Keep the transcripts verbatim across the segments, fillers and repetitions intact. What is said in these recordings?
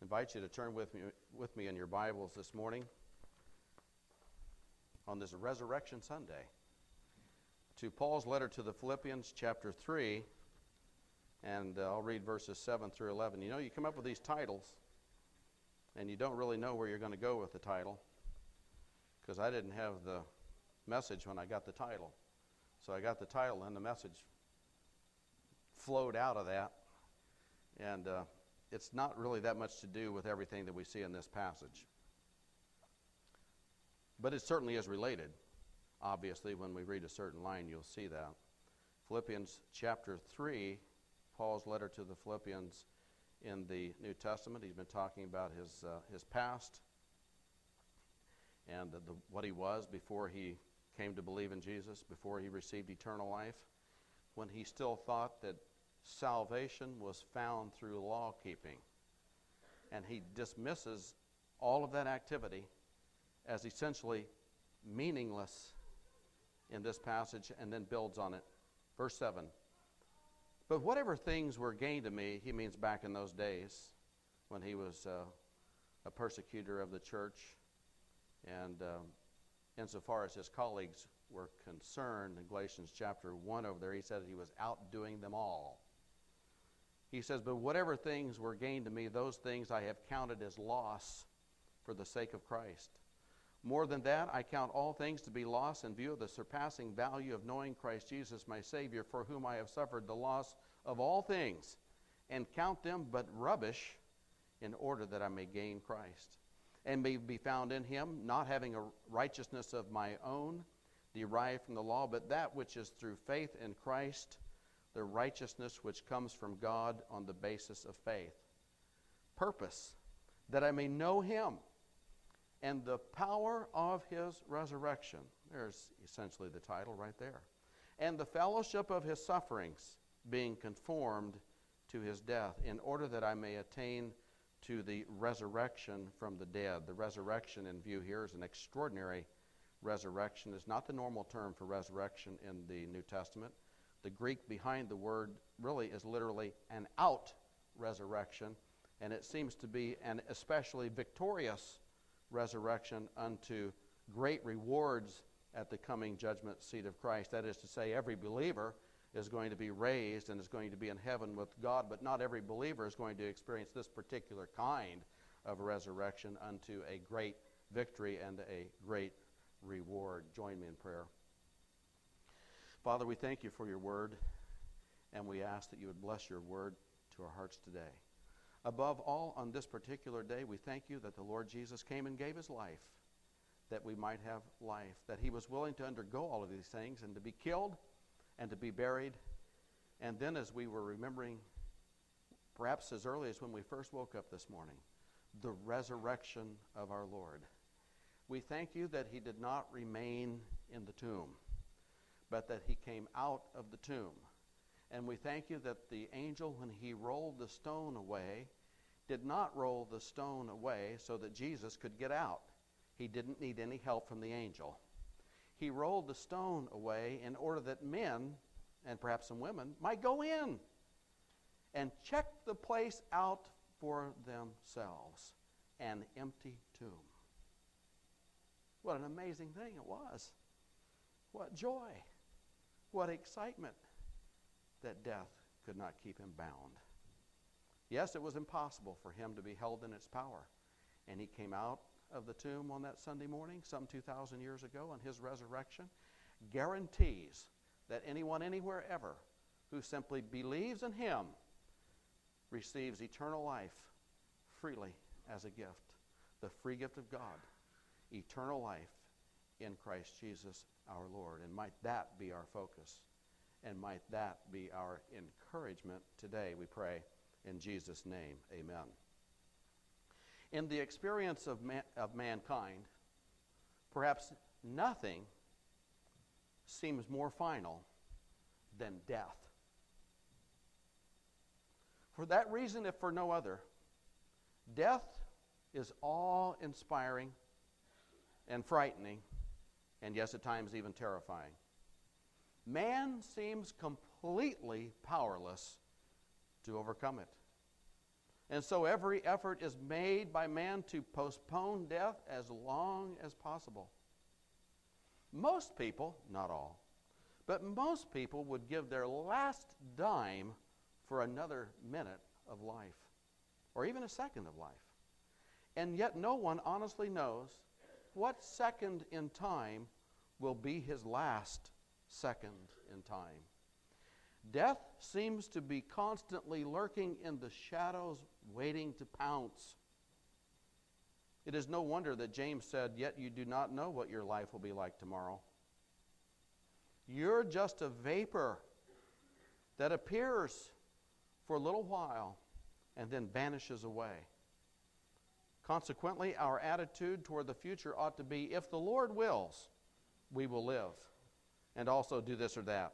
invite you to turn with me, with me in your Bibles this morning on this Resurrection Sunday to Paul's letter to the Philippians, chapter three, and uh, I'll read verses seven through eleven. You know, you come up with these titles, and you don't really know where you're going to go with the title, because I didn't have the message when I got the title. So I got the title, and the message flowed out of that, and uh, it's not really that much to do with everything that we see in this passage. But it certainly is related. Obviously, when we read a certain line, you'll see that. Philippians chapter three, Paul's letter to the Philippians in the New Testament. He's been talking about his uh, his past and the, the, what he was before he came to believe in Jesus, before he received eternal life, when he still thought that salvation was found through law keeping. And he dismisses all of that activity as essentially meaningless in this passage, and then builds on it. Verse seven. But whatever things were gained to me, he means back in those days when he was uh, a persecutor of the church, and um, insofar as his colleagues were concerned, in Galatians chapter one over there, he said he was outdoing them all. He says, but whatever things were gained to me, those things I have counted as loss for the sake of Christ. More than that, I count all things to be loss in view of the surpassing value of knowing Christ Jesus, my Savior, for whom I have suffered the loss of all things, and count them but rubbish in order that I may gain Christ, and may be found in him, not having a righteousness of my own derived from the law, but that which is through faith in Christ, the righteousness which comes from God on the basis of faith. Purpose, that I may know him and the power of his resurrection. There's essentially the title right there. And the fellowship of his sufferings, being conformed to his death, in order that I may attain to the resurrection from the dead. The resurrection in view here is an extraordinary resurrection. It's not the normal term for resurrection in the New Testament. The Greek behind the word really is literally an out resurrection, and it seems to be an especially victorious resurrection unto great rewards at the coming judgment seat of Christ. That is to say, every believer is going to be raised and is going to be in heaven with God, but not every believer is going to experience this particular kind of resurrection unto a great victory and a great reward. Join me in prayer. Father, we thank you for your word, and we ask that you would bless your word to our hearts today. Above all, on this particular day, we thank you that the Lord Jesus came and gave his life, that we might have life, that he was willing to undergo all of these things and to be killed and to be buried. And then, as we were remembering, perhaps as early as when we first woke up this morning, the resurrection of our Lord. We thank you that he did not remain in the tomb, but that he came out of the tomb. And we thank you that the angel, when he rolled the stone away, did not roll the stone away so that Jesus could get out. He didn't need any help from the angel. He rolled the stone away in order that men, and perhaps some women, might go in and check the place out for themselves. An empty tomb. What an amazing thing it was. What joy. What excitement that death could not keep him bound. Yes, it was impossible for him to be held in its power. And he came out of the tomb on that Sunday morning, some two thousand years ago, and his resurrection guarantees that anyone, anywhere, ever, who simply believes in him receives eternal life freely as a gift. The free gift of God. Eternal life in Christ Jesus our Lord. And might that be our focus. And might that be our encouragement today, we pray in Jesus' name. Amen. In the experience of, man, of mankind, perhaps nothing seems more final than death. For that reason, if for no other, death is awe-inspiring and frightening, and yes, at times even terrifying. Man seems completely powerless to overcome it. And so every effort is made by man to postpone death as long as possible. Most people, not all, but most people would give their last dime for another minute of life, or even a second of life. And yet no one honestly knows what second in time will be his last second in time. Death seems to be constantly lurking in the shadows, waiting to pounce. It is no wonder that James said, "Yet you do not know what your life will be like tomorrow." You're just a vapor that appears for a little while and then vanishes away. Consequently, our attitude toward the future ought to be, if the Lord wills, we will live, and also do this or that.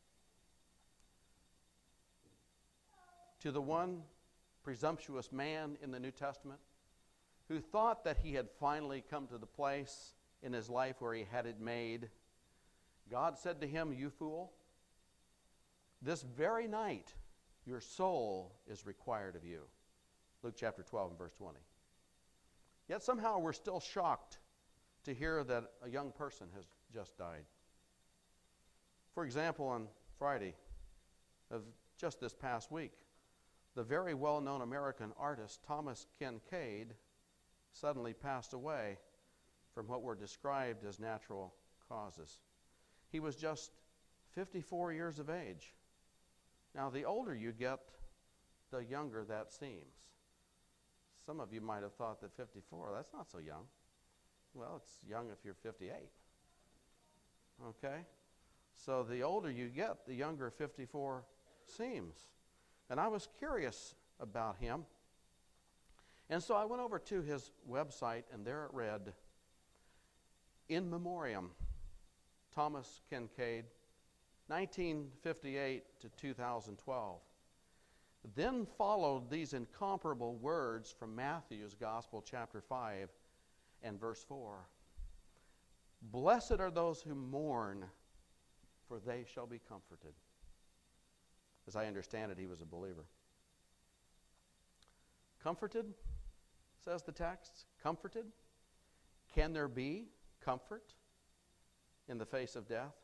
To the one presumptuous man in the New Testament who thought that he had finally come to the place in his life where he had it made, God said to him, "You fool, this very night your soul is required of you." Luke chapter twelve and verse twenty. Yet somehow we're still shocked to hear that a young person has just died. For example, on Friday of just this past week, the very well-known American artist Thomas Kinkade suddenly passed away from what were described as natural causes. He was just fifty-four years of age. Now, the older you get, the younger that seems. Some of you might have thought that fifty-four, that's not so young. Well, it's young if you're fifty-eight. Okay? So the older you get, the younger fifty-four seems. And I was curious about him. And so I went over to his website, and there it read, "In Memoriam, Thomas Kinkade, nineteen fifty-eight to two thousand twelve. Then followed these incomparable words from Matthew's Gospel, chapter five and verse four. "Blessed are those who mourn, for they shall be comforted." As I understand it, he was a believer. Comforted, says the text. Comforted? Can there be comfort in the face of death?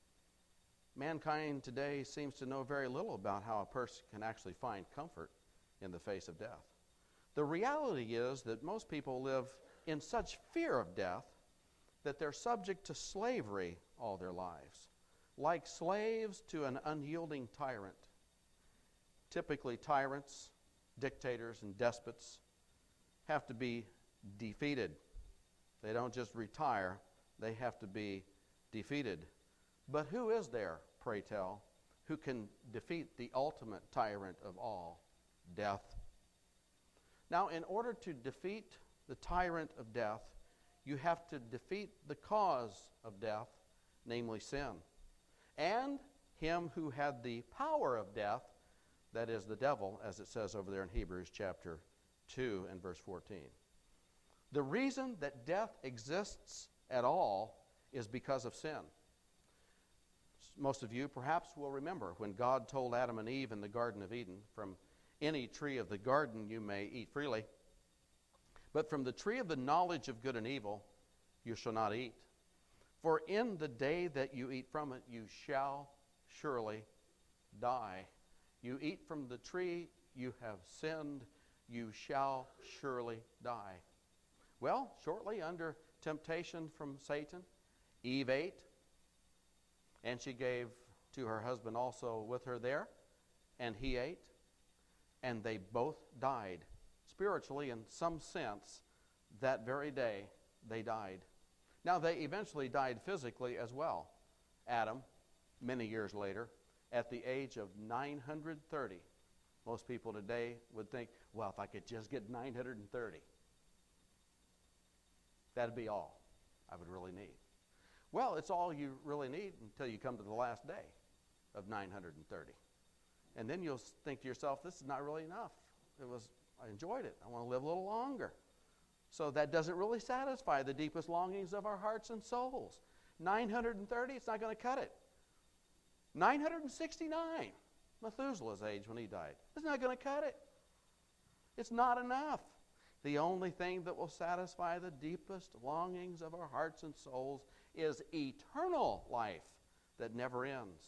Mankind today seems to know very little about how a person can actually find comfort in the face of death. The reality is that most people live in such fear of death that they're subject to slavery all their lives, like slaves to an unyielding tyrant. Typically, tyrants, dictators, and despots have to be defeated. They don't just retire, they have to be defeated. But who is there, pray tell, who can defeat the ultimate tyrant of all, death? Now, in order to defeat the tyrant of death, you have to defeat the cause of death, namely sin, and him who had the power of death, that is the devil, as it says over there in Hebrews chapter two and verse fourteen. The reason that death exists at all is because of sin. Most of you perhaps will remember when God told Adam and Eve in the Garden of Eden, "From any tree of the garden you may eat freely, but from the tree of the knowledge of good and evil you shall not eat. For in the day that you eat from it you shall surely die. You eat from the tree, you have sinned, you shall surely die." Well, shortly under temptation from Satan, Eve ate, and she gave to her husband also with her there, and he ate, and they both died. Spiritually, in some sense, that very day they died. Now, they eventually died physically as well. Adam, many years later, at the age of nine hundred thirty. Most people today would think, well, if I could just get nine hundred thirty, that'd be all I would really need. Well, it's all you really need until you come to the last day of nine hundred thirty. And then you'll think to yourself, this is not really enough. It was, I enjoyed it. I want to live a little longer. So that doesn't really satisfy the deepest longings of our hearts and souls. nine hundred thirty, it's not going to cut it. nine hundred sixty-nine, Methuselah's age when he died. It's not going to cut it. It's not enough. The only thing that will satisfy the deepest longings of our hearts and souls is eternal life that never ends.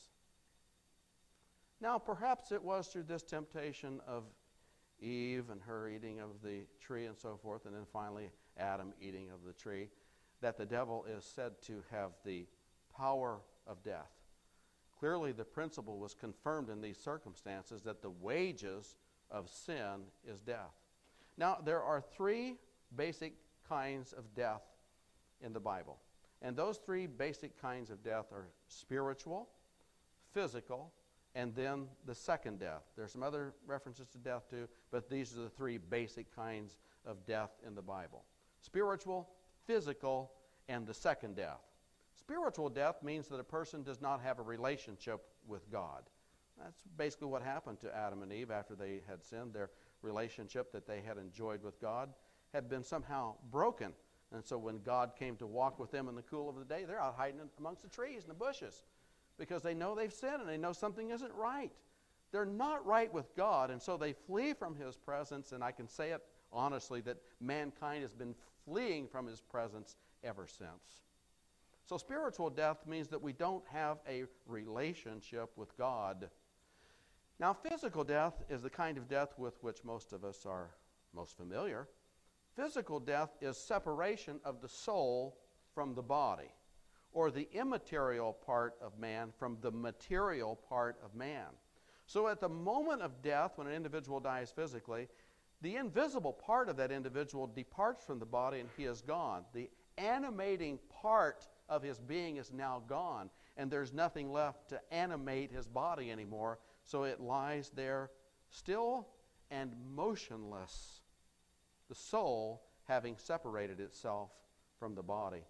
Now, perhaps it was through this temptation of Eve and her eating of the tree and so forth, and then finally Adam eating of the tree, that the devil is said to have the power of death. Clearly, the principle was confirmed in these circumstances that the wages of sin is death. Now, there are three basic kinds of death in the Bible. And those three basic kinds of death are spiritual, physical, and then the second death. There's some other references to death too, but these are the three basic kinds of death in the Bible. Spiritual, physical, and the second death. Spiritual death means that a person does not have a relationship with God. That's basically what happened to Adam and Eve after they had sinned. Their relationship that they had enjoyed with God had been somehow broken. And so when God came to walk with them in the cool of the day, they're out hiding amongst the trees and the bushes because they know they've sinned and they know something isn't right. They're not right with God, and so they flee from His presence, and I can say it honestly that mankind has been fleeing from His presence ever since. So spiritual death means that we don't have a relationship with God. Now, physical death is the kind of death with which most of us are most familiar. Physical death is separation of the soul from the body, or the immaterial part of man from the material part of man. So at the moment of death, when an individual dies physically, the invisible part of that individual departs from the body and he is gone. The animating part of his being is now gone, and there's nothing left to animate his body anymore, so it lies there still and motionless, the soul having separated itself from the body.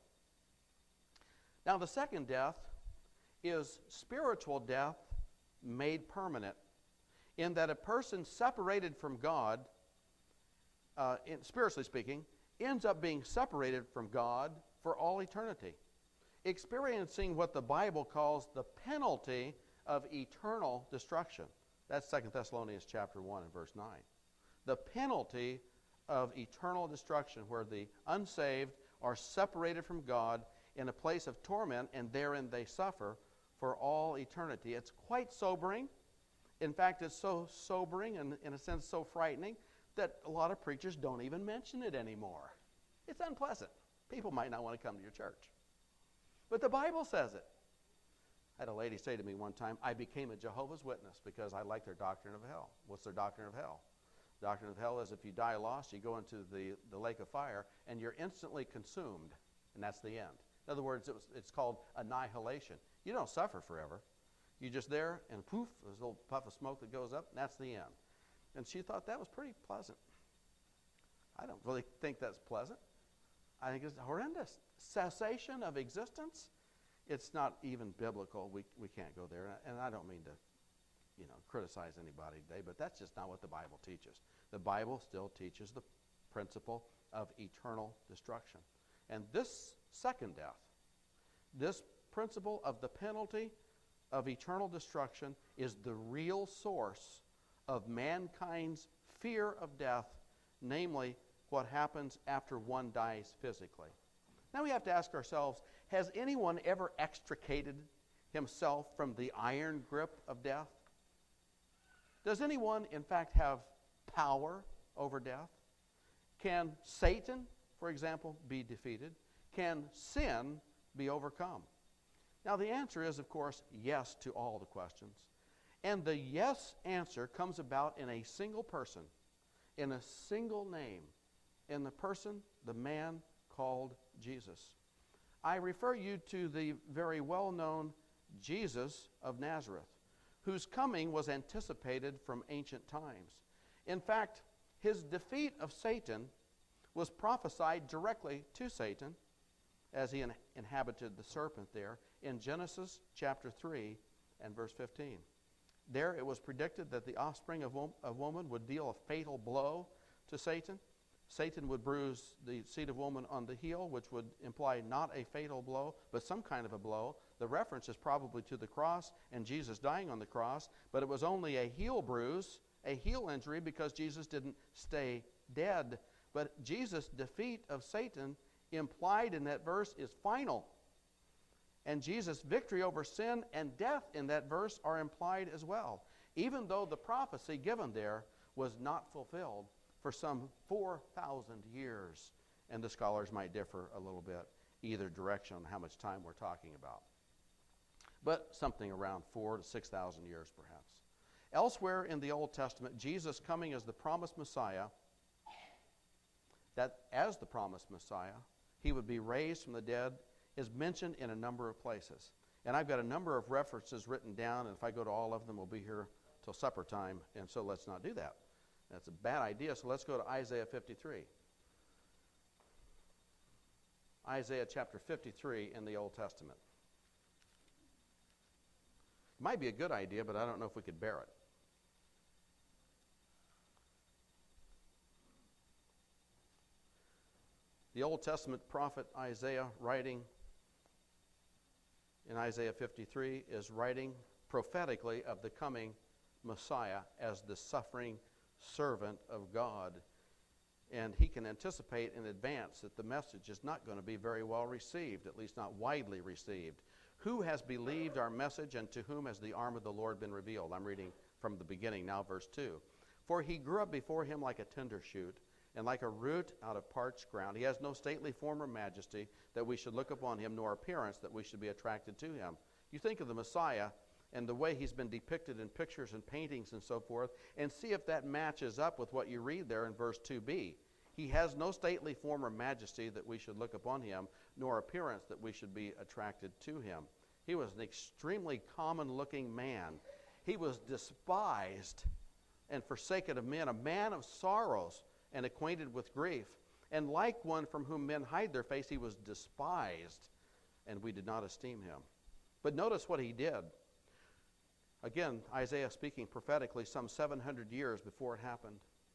Now, the second death is spiritual death made permanent, in that a person separated from God, uh, in, spiritually speaking, ends up being separated from God for all eternity, experiencing what the Bible calls the penalty of eternal destruction. That's Second Thessalonians chapter one and verse nine. The penalty of eternal destruction, where the unsaved are separated from God in a place of torment, and therein they suffer for all eternity. It's quite sobering. In fact, it's so sobering and, in a sense, so frightening that a lot of preachers don't even mention it anymore. It's unpleasant. People might not want to come to your church. But the Bible says it. I had a lady say to me one time, I became a Jehovah's Witness because I like their doctrine of hell. What's their doctrine of hell? The doctrine of hell is if you die lost, you go into the, the lake of fire, and you're instantly consumed, and that's the end. In other words, it was, it's called annihilation. You don't suffer forever. You're just there, and poof, there's a little puff of smoke that goes up, and that's the end. And she thought that was pretty pleasant. I don't really think that's pleasant. I think it's horrendous. Cessation of existence. It's not even biblical. We, we can't go there. And I don't mean to, you know, criticize anybody today, but that's just not what the Bible teaches. The Bible still teaches the principle of eternal destruction. And this second death, this principle of the penalty of eternal destruction, is the real source of mankind's fear of death, namely what happens after one dies physically. Now we have to ask ourselves, has anyone ever extricated himself from the iron grip of death? Does anyone, in fact, have power over death? Can Satan, for example, be defeated? Can sin be overcome? Now the answer is, of course, yes to all the questions. And the yes answer comes about in a single person, in a single name, in the person, the man called Jesus. I refer you to the very well-known Jesus of Nazareth, whose coming was anticipated from ancient times. In fact, his defeat of Satan was prophesied directly to Satan as he in- inhabited the serpent there in Genesis chapter three and verse fifteen. There it was predicted that the offspring of wo- a woman would deal a fatal blow to Satan. Satan would bruise the seed of woman on the heel, which would imply not a fatal blow, but some kind of a blow. The reference is probably to the cross and Jesus dying on the cross, but it was only a heel bruise a heel injury because Jesus didn't stay dead. But Jesus' defeat of Satan implied in that verse is final. And Jesus' victory over sin and death in that verse are implied as well, even though the prophecy given there was not fulfilled for some four thousand years. And the scholars might differ a little bit either direction on how much time we're talking about. But something around four to six thousand years perhaps. Elsewhere in the Old Testament, Jesus coming as the promised Messiah, that as the promised Messiah, he would be raised from the dead, is mentioned in a number of places. And I've got a number of references written down, and if I go to all of them, we'll be here till supper time, and so let's not do that. That's a bad idea, so let's go to Isaiah fifty-three. Isaiah chapter fifty-three in the Old Testament. It might be a good idea, but I don't know if we could bear it. The Old Testament prophet Isaiah, writing in Isaiah fifty-three, is writing prophetically of the coming Messiah as the suffering servant of God. And he can anticipate in advance that the message is not going to be very well received, at least not widely received. Who has believed our message, and to whom has the arm of the Lord been revealed? I'm reading from the beginning now, verse two. For he grew up before him like a tender shoot, and like a root out of parched ground. He has no stately form or majesty that we should look upon him, nor appearance that we should be attracted to him. You think of the Messiah and the way he's been depicted in pictures and paintings and so forth, and see if that matches up with what you read there in verse two b. He has no stately form or majesty that we should look upon him, nor appearance that we should be attracted to him. He was an extremely common-looking man. He was despised and forsaken of men, a man of sorrows and acquainted with grief. And like one from whom men hide their face, he was despised, and we did not esteem him. But notice what he did. Again, Isaiah speaking prophetically some seven hundred years before it happened.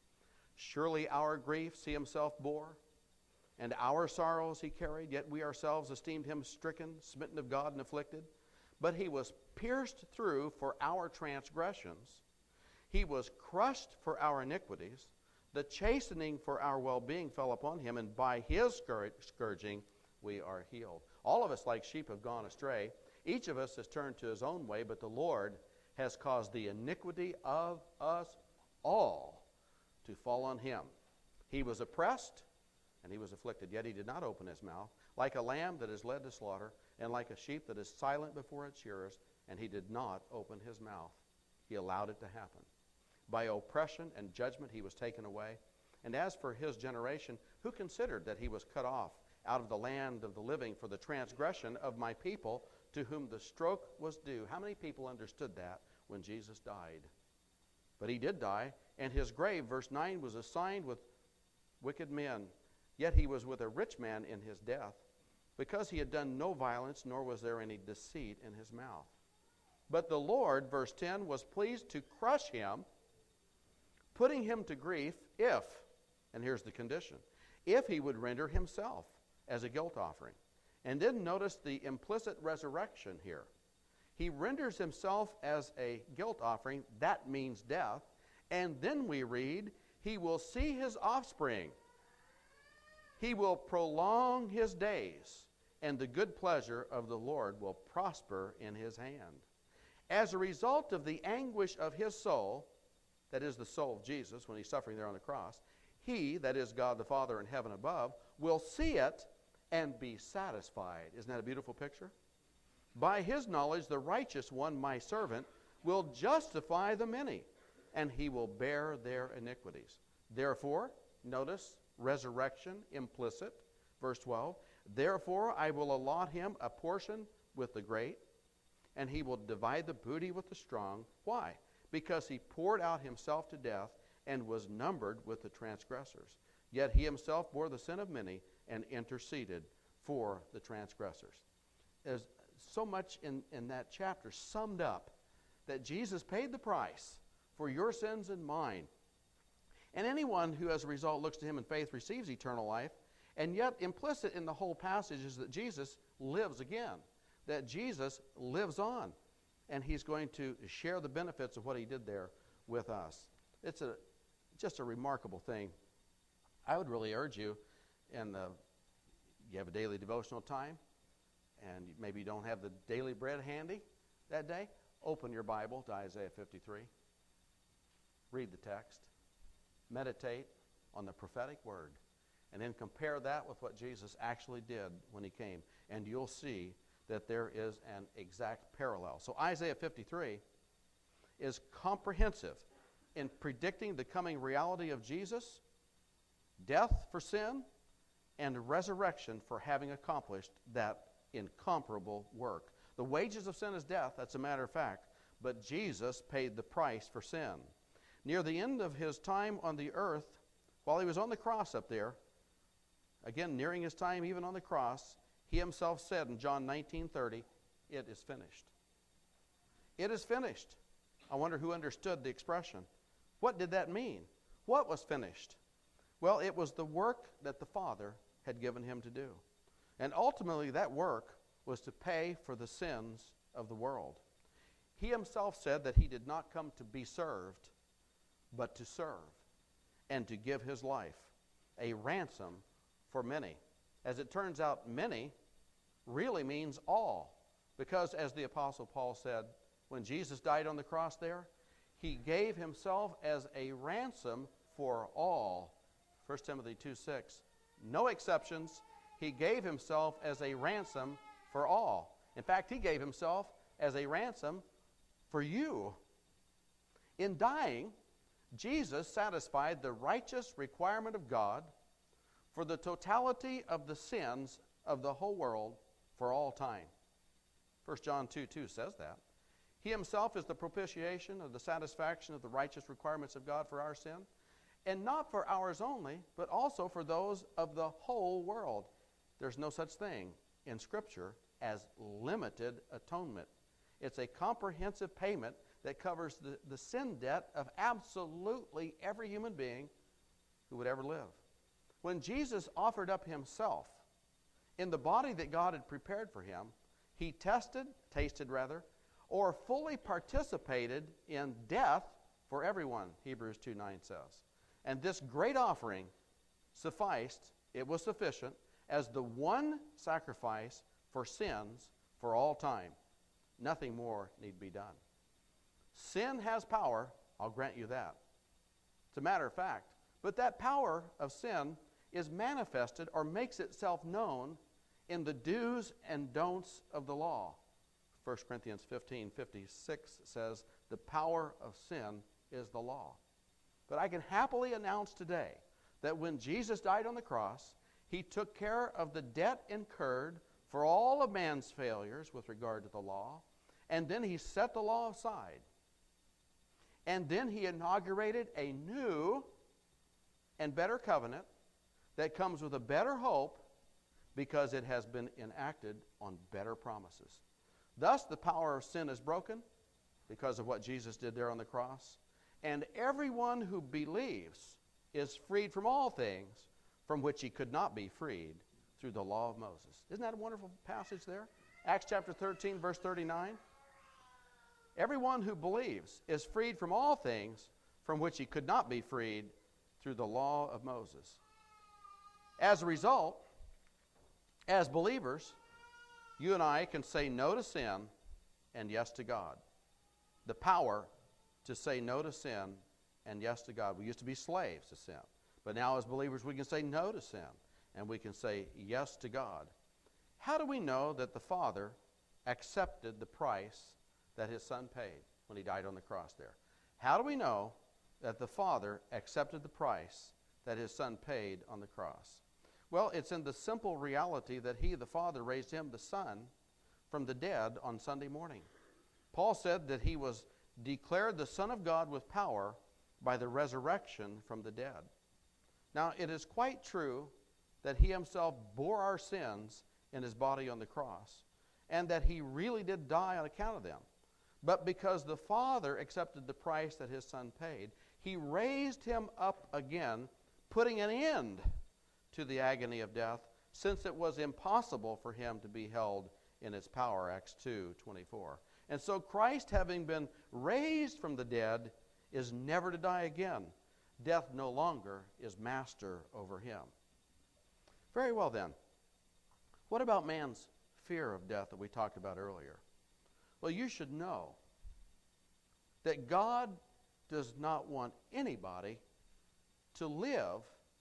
Surely our griefs he himself bore, and our sorrows he carried, yet we ourselves esteemed him stricken, smitten of God, and afflicted. But he was pierced through for our transgressions. He was crushed for our iniquities. The chastening for our well-being fell upon him, and by his scourging we are healed. All of us like sheep have gone astray. Each of us has turned to his own way, but the Lord has caused the iniquity of us all to fall on him. He was oppressed and he was afflicted, yet he did not open his mouth. Like a lamb that is led to slaughter, and like a sheep that is silent before its shearers, and he did not open his mouth. He allowed it to happen. By oppression and judgment he was taken away. And as for his generation, who considered that he was cut off out of the land of the living for the transgression of my people, to whom the stroke was due? How many people understood that when Jesus died? But he did die, and his grave, verse nine, was assigned with wicked men. Yet he was with a rich man in his death, because he had done no violence, nor was there any deceit in his mouth. But the Lord, verse ten, was pleased to crush him, putting him to grief, if, and here's the condition, if he would render himself as a guilt offering. And then notice the implicit resurrection here. He renders himself as a guilt offering. That means death. And then we read, he will see his offspring. He will prolong his days, and the good pleasure of the Lord will prosper in his hand. As a result of the anguish of his soul, that is the soul of Jesus when he's suffering there on the cross, he, that is God the Father in heaven above, will see it and be satisfied. Isn't that a beautiful picture? By his knowledge, the righteous one, my servant, will justify the many, and he will bear their iniquities. Therefore, notice, resurrection implicit, verse twelve, therefore I will allot him a portion with the great, and he will divide the booty with the strong. Why? Because he poured out himself to death and was numbered with the transgressors. Yet he himself bore the sin of many and interceded for the transgressors. There's so much in, in that chapter summed up that Jesus paid the price for your sins and mine. And anyone who as a result looks to him in faith receives eternal life. And yet implicit in the whole passage is that Jesus lives again, that Jesus lives on, and he's going to share the benefits of what he did there with us. It's a, just a remarkable thing. I would really urge you, and you have a daily devotional time, and maybe you don't have the daily bread handy that day, open your Bible to Isaiah fifty-three. Read the text. Meditate on the prophetic word. And then compare that with what Jesus actually did when he came. And you'll see that there is an exact parallel. So Isaiah fifty-three is comprehensive in predicting the coming reality of Jesus, death for sin, and resurrection for having accomplished that incomparable work. The wages of sin is death, that's a matter of fact, but Jesus paid the price for sin. Near the end of his time on the earth, while he was on the cross up there, again, nearing his time even on the cross, he himself said in John nineteen thirty, "It is finished." It is finished. I wonder who understood the expression. What did that mean? What was finished? Well, it was the work that the Father had given him to do. And ultimately, that work was to pay for the sins of the world. He himself said that he did not come to be served, but to serve and to give his life a ransom for many. As it turns out, many really means all, because as the Apostle Paul said, when Jesus died on the cross there, he gave himself as a ransom for all. First Timothy two six. No exceptions. He gave himself as a ransom for all. In fact, he gave himself as a ransom for you. In dying, Jesus satisfied the righteous requirement of God for the totality of the sins of the whole world for all time. First John two two says that. He himself is the propitiation of the satisfaction of the righteous requirements of God for our sin, and not for ours only, but also for those of the whole world. There's no such thing in Scripture as limited atonement. It's a comprehensive payment that covers the, the sin debt of absolutely every human being who would ever live. When Jesus offered up himself in the body that God had prepared for him, he tested, tasted rather, or fully participated in death for everyone, Hebrews two nine says. And this great offering sufficed, it was sufficient, as the one sacrifice for sins for all time. Nothing more need be done. Sin has power, I'll grant you that. It's a matter of fact. But that power of sin is manifested or makes itself known in the do's and don'ts of the law. First Corinthians fifteen fifty-six says, the power of sin is the law. But I can happily announce today that when Jesus died on the cross, he took care of the debt incurred for all of man's failures with regard to the law, and then he set the law aside. And then he inaugurated a new and better covenant that comes with a better hope because it has been enacted on better promises. Thus, the power of sin is broken because of what Jesus did there on the cross. And everyone who believes is freed from all things from which he could not be freed through the law of Moses. Isn't that a wonderful passage there? Acts chapter thirteen, verse thirty-nine. Everyone who believes is freed from all things from which he could not be freed through the law of Moses. As a result, as believers, you and I can say no to sin and yes to God. The power to say no to sin and yes to God. We used to be slaves to sin. But now as believers we can say no to sin and we can say yes to God. How do we know that the Father accepted the price that his Son paid when he died on the cross there? How do we know that the Father accepted the price that his Son paid on the cross? Well, it's in the simple reality that he, the Father, raised him, the Son, from the dead on Sunday morning. Paul said that he was declared the Son of God with power by the resurrection from the dead. Now, it is quite true that he himself bore our sins in his body on the cross, and that he really did die on account of them. But because the Father accepted the price that his Son paid, he raised him up again, putting an end to the agony of death, since it was impossible for him to be held in its power, Acts two twenty-four. And so Christ, having been raised from the dead, is never to die again. Death no longer is master over him. Very well then. What about man's fear of death that we talked about earlier? Well, you should know that God does not want anybody to live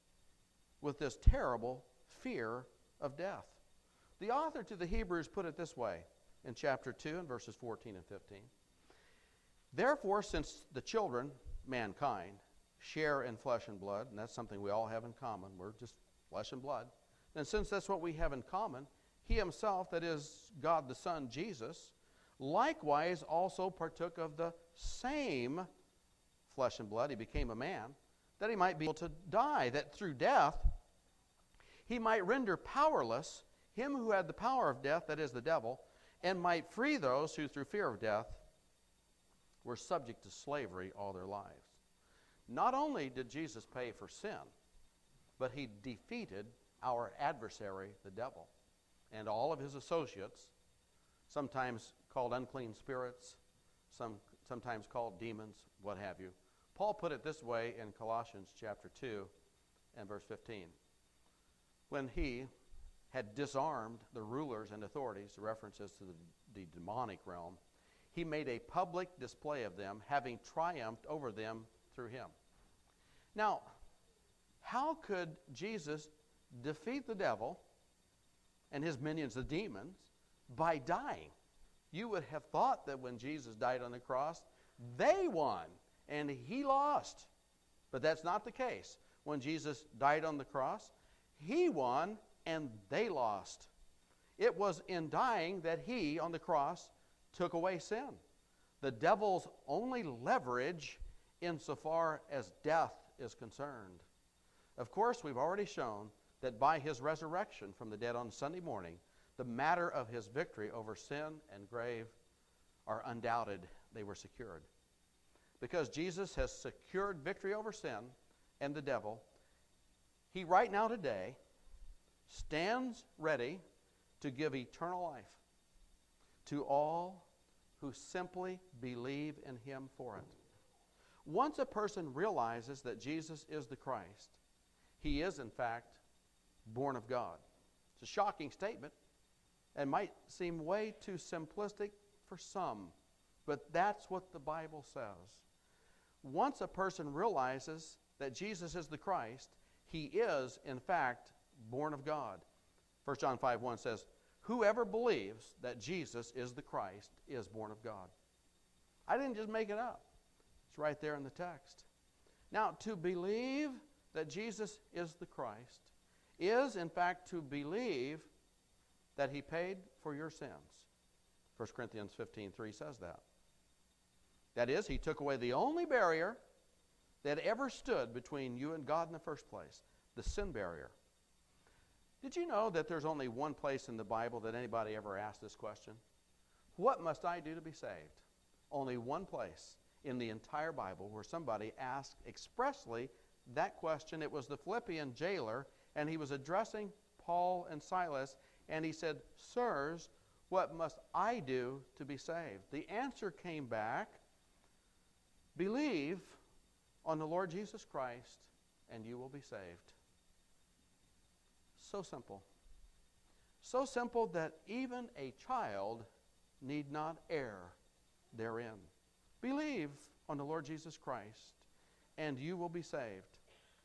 with this terrible fear of death. The author to the Hebrews put it this way in chapter two and verses fourteen and fifteen. Therefore, since the children, mankind, share in flesh and blood, and that's something we all have in common, we're just flesh and blood, and since that's what we have in common, he himself, that is God the Son, Jesus, likewise also partook of the same flesh and blood. He became a man, that he might be able to die, that through death he might render powerless him who had the power of death, that is the devil, and might free those who through fear of death were subject to slavery all their lives. Not only did Jesus pay for sin, but he defeated our adversary, the devil, and all of his associates, sometimes called unclean spirits, some, sometimes called demons, what have you. Paul put it this way in Colossians chapter two and verse fifteen. When he had disarmed the rulers and authorities, references to the, the demonic realm, he made a public display of them, having triumphed over them through him. Now, how could Jesus defeat the devil and his minions, the demons, by dying? You would have thought that when Jesus died on the cross, they won and he lost. But that's not the case. When Jesus died on the cross, he won and they lost. It was in dying that he, on the cross, took away sin. The devil's only leverage insofar as death is concerned. Of course, we've already shown that by his resurrection from the dead on Sunday morning, the matter of his victory over sin and grave are undoubted. They were secured. Because Jesus has secured victory over sin and the devil, he right now today stands ready to give eternal life to all who simply believe in him for it. Once a person realizes that Jesus is the Christ, he is in fact born of God. It's a shocking statement and might seem way too simplistic for some, but that's what the Bible says. Once a person realizes that Jesus is the Christ, he is in fact born of God. First John five one says, whoever believes that Jesus is the Christ is born of God. I didn't just make it up. It's right there in the text. Now, to believe that Jesus is the Christ is, in fact, to believe that he paid for your sins. First Corinthians fifteen three says that. That is, he took away the only barrier that ever stood between you and God in the first place, the sin barrier. Did you know that there's only one place in the Bible that anybody ever asked this question? What must I do to be saved? Only one place in the entire Bible where somebody asked expressly that question. It was the Philippian jailer, and he was addressing Paul and Silas, and he said, sirs, what must I do to be saved? The answer came back, believe on the Lord Jesus Christ, and you will be saved. So simple. So simple that even a child need not err therein. Believe on the Lord Jesus Christ, and you will be saved.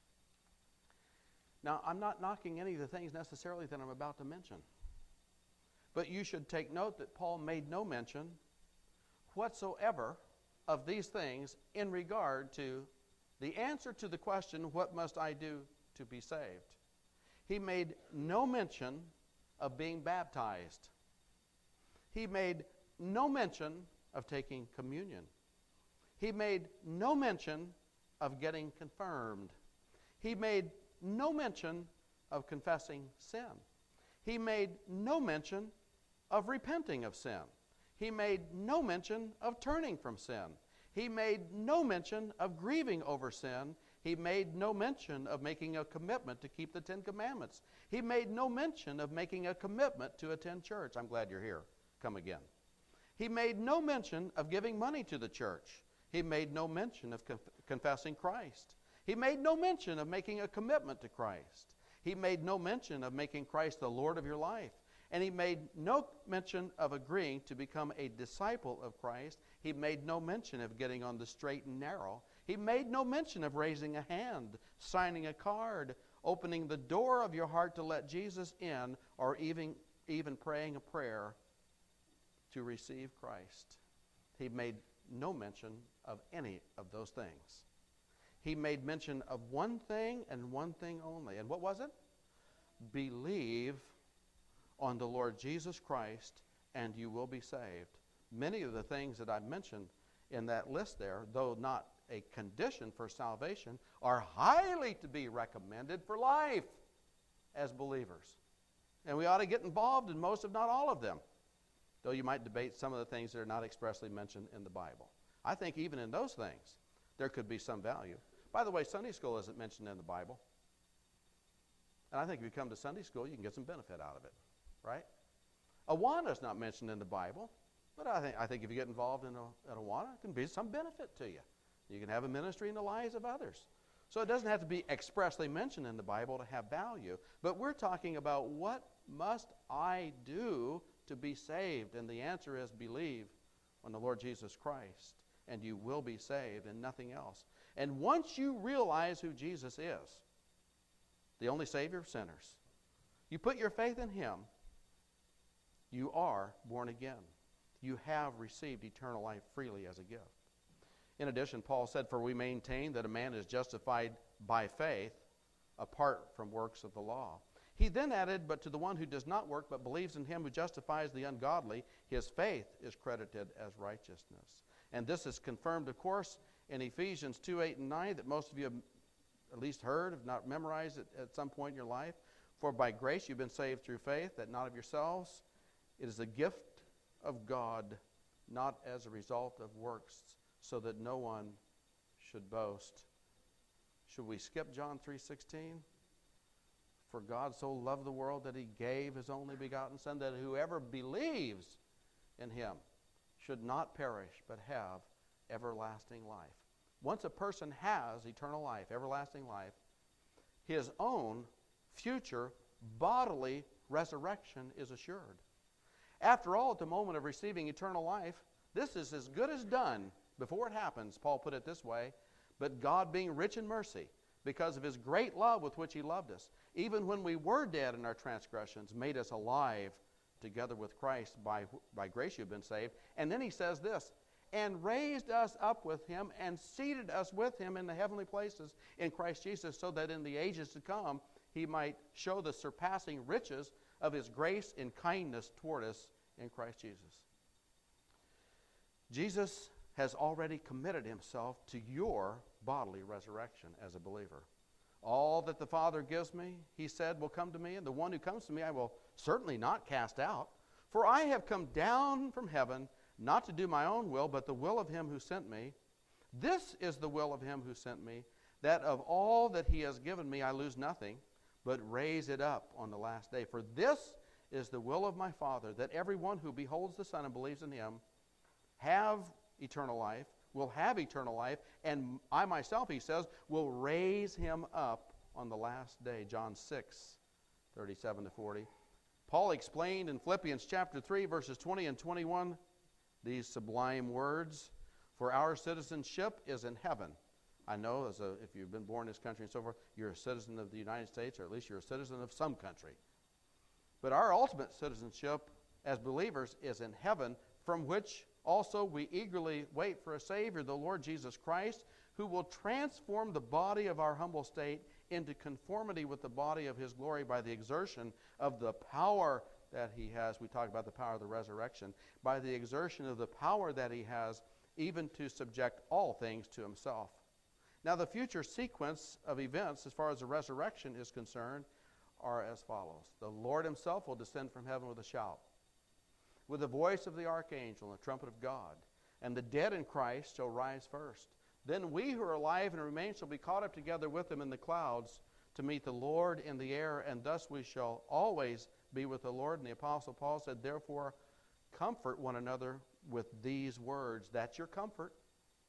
Now, I'm not knocking any of the things necessarily that I'm about to mention, but you should take note that Paul made no mention whatsoever of these things in regard to the answer to the question, what must I do to be saved? He made no mention of being baptized. He made no mention of taking communion. He made no mention of getting confirmed. He made no mention of confessing sin. He made no mention of repenting of sin. He made no mention of turning from sin. He made no mention of grieving over sin. He made no mention of making a commitment to keep the Ten Commandments. He made no mention of making a commitment to attend church. I'm glad you're here. Come again. He made no mention of giving money to the church. He made no mention of conf- confessing Christ. He made no mention of making a commitment to Christ. He made no mention of making Christ the Lord of your life. And he made no mention of agreeing to become a disciple of Christ. He made no mention of getting on the straight and narrow. He made no mention of raising a hand, signing a card, opening the door of your heart to let Jesus in, or even, even praying a prayer to receive Christ. He made no mention of any of those things. He made mention of one thing and one thing only. And what was it? Believe on the Lord Jesus Christ and you will be saved. Many of the things that I've mentioned in that list there, though not a condition for salvation, are highly to be recommended for life as believers. And we ought to get involved in most, if not all of them. Though you might debate some of the things that are not expressly mentioned in the Bible. I think even in those things, there could be some value. By the way, Sunday school isn't mentioned in the Bible. And I think if you come to Sunday school, you can get some benefit out of it, right? Awana is not mentioned in the Bible, but I think, I think if you get involved in a, at Awana, it can be some benefit to you. You can have a ministry in the lives of others. So it doesn't have to be expressly mentioned in the Bible to have value. But we're talking about what must I do to be saved? And the answer is believe on the Lord Jesus Christ, and you will be saved and nothing else. And once you realize who Jesus is, the only Savior of sinners, you put your faith in Him, you are born again. You have received eternal life freely as a gift. In addition, Paul said, for we maintain that a man is justified by faith apart from works of the law. He then added, but to the one who does not work but believes in Him who justifies the ungodly, his faith is credited as righteousness. And this is confirmed, of course, in Ephesians two, eight, and nine, that most of you have at least heard, if not memorized it at some point in your life. For by grace you've been saved through faith, that not of yourselves. It is a gift of God, not as a result of works, so that no one should boast. Should we skip John three sixteen? For God so loved the world that He gave His only begotten Son, that whoever believes in Him should not perish, but have everlasting life. Once a person has eternal life, everlasting life, his own future bodily resurrection is assured. After all, at the moment of receiving eternal life, this is as good as done before it happens. Paul put it this way, but God being rich in mercy, because of His great love with which He loved us, even when we were dead in our transgressions, made us alive together with Christ. By, by grace you've been saved. And then he says this, and raised us up with Him and seated us with Him in the heavenly places in Christ Jesus, so that in the ages to come He might show the surpassing riches of His grace and kindness toward us in Christ Jesus. Jesus has already committed Himself to your bodily resurrection as a believer. All that the Father gives me, He said, will come to me, and the one who comes to me I will certainly not cast out. For I have come down from heaven, not to do my own will, but the will of Him who sent me. This is the will of Him who sent me, that of all that He has given me I lose nothing, but raise it up on the last day. For this is the will of my Father, that everyone who beholds the Son and believes in Him have eternal life, will have eternal life, and I myself, He says, will raise him up on the last day. John six, thirty-seven to forty. Paul explained in Philippians chapter three, verses twenty and twenty-one, these sublime words, for our citizenship is in heaven. I know as a, if you've been born in this country and so forth, you're a citizen of the United States, or at least you're a citizen of some country. But our ultimate citizenship as believers is in heaven, from which also we eagerly wait for a Savior, the Lord Jesus Christ, who will transform the body of our humble state into conformity with the body of His glory by the exertion of the power that He has. We talk about the power of the resurrection. By the exertion of the power that He has, even to subject all things to Himself. Now, the future sequence of events as far as the resurrection is concerned are as follows. The Lord Himself will descend from heaven with a shout, with the voice of the archangel and the trumpet of God, and the dead in Christ shall rise first. Then we who are alive and remain shall be caught up together with them in the clouds to meet the Lord in the air, and thus we shall always be with the Lord. And the Apostle Paul said, therefore, comfort one another with these words. That's your comfort.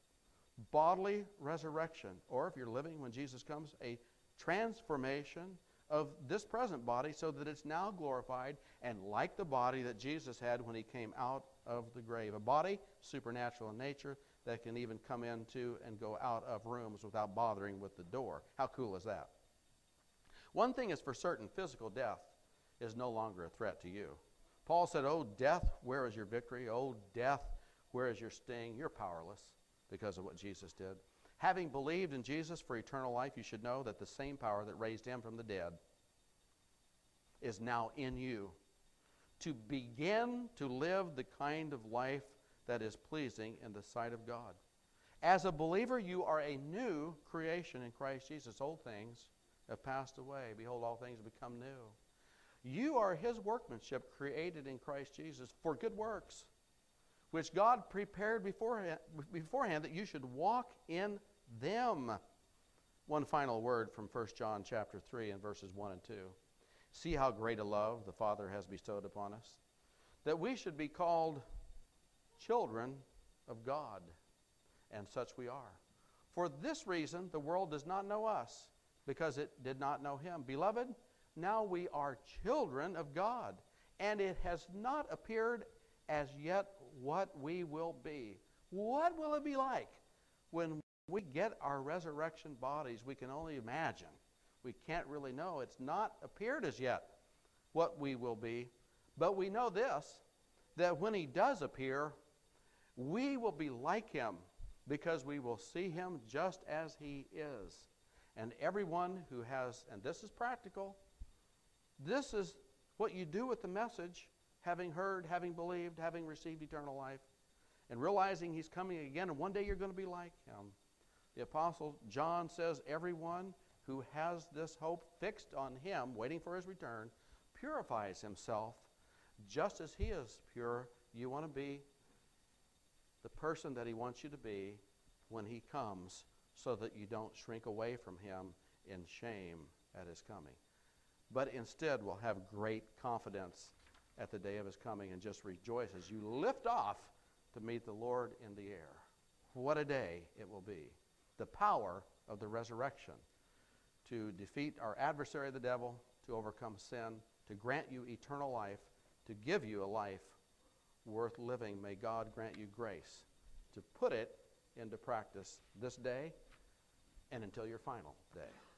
bodily resurrection, or if you're living when Jesus comes, a transformation of this present body so that it's now glorified and like the body that Jesus had when he came out of the grave. A body, supernatural in nature, that can even come into and go out of rooms without bothering with the door. How cool is that? One thing is for certain, physical death is no longer a threat to you. Paul said, "Oh, death, where is your victory? Oh, death, where is your sting?" You're powerless because of what Jesus did. Having believed in Jesus for eternal life, you should know that the same power that raised him from the dead is now in you to begin to live the kind of life that is pleasing in the sight of God. As a believer, you are a new creation in Christ Jesus. Old things have passed away. Behold, all things have become new. You are his workmanship created in Christ Jesus for good works, which God prepared beforehand, beforehand that you should walk in them. One final word from First John chapter three and verses one and two. See how great a love the Father has bestowed upon us, that we should be called children of God, and such we are. For this reason, the world does not know us, because it did not know him. Beloved, now we are children of God, and it has not appeared as yet what we will be. What will it be like when we get our resurrection bodies? We can only imagine. We can't really know. It's not appeared as yet what we will be. But we know this, that when he does appear, we will be like him, because we will see him just as he is. And everyone who has, and this is practical, this is what you do with the message, having heard, having believed, having received eternal life, and realizing he's coming again, and one day you're going to be like him. The Apostle John says, everyone who has this hope fixed on him, waiting for his return, purifies himself just as he is pure. You want to be the person that he wants you to be when he comes, so that you don't shrink away from him in shame at his coming. But instead will have great confidence at the day of his coming and just rejoice as you lift off to meet the Lord in the air. What a day it will be. The power of the resurrection to defeat our adversary, the devil, to overcome sin, to grant you eternal life, to give you a life worth living. May God grant you grace to put it into practice this day and until your final day.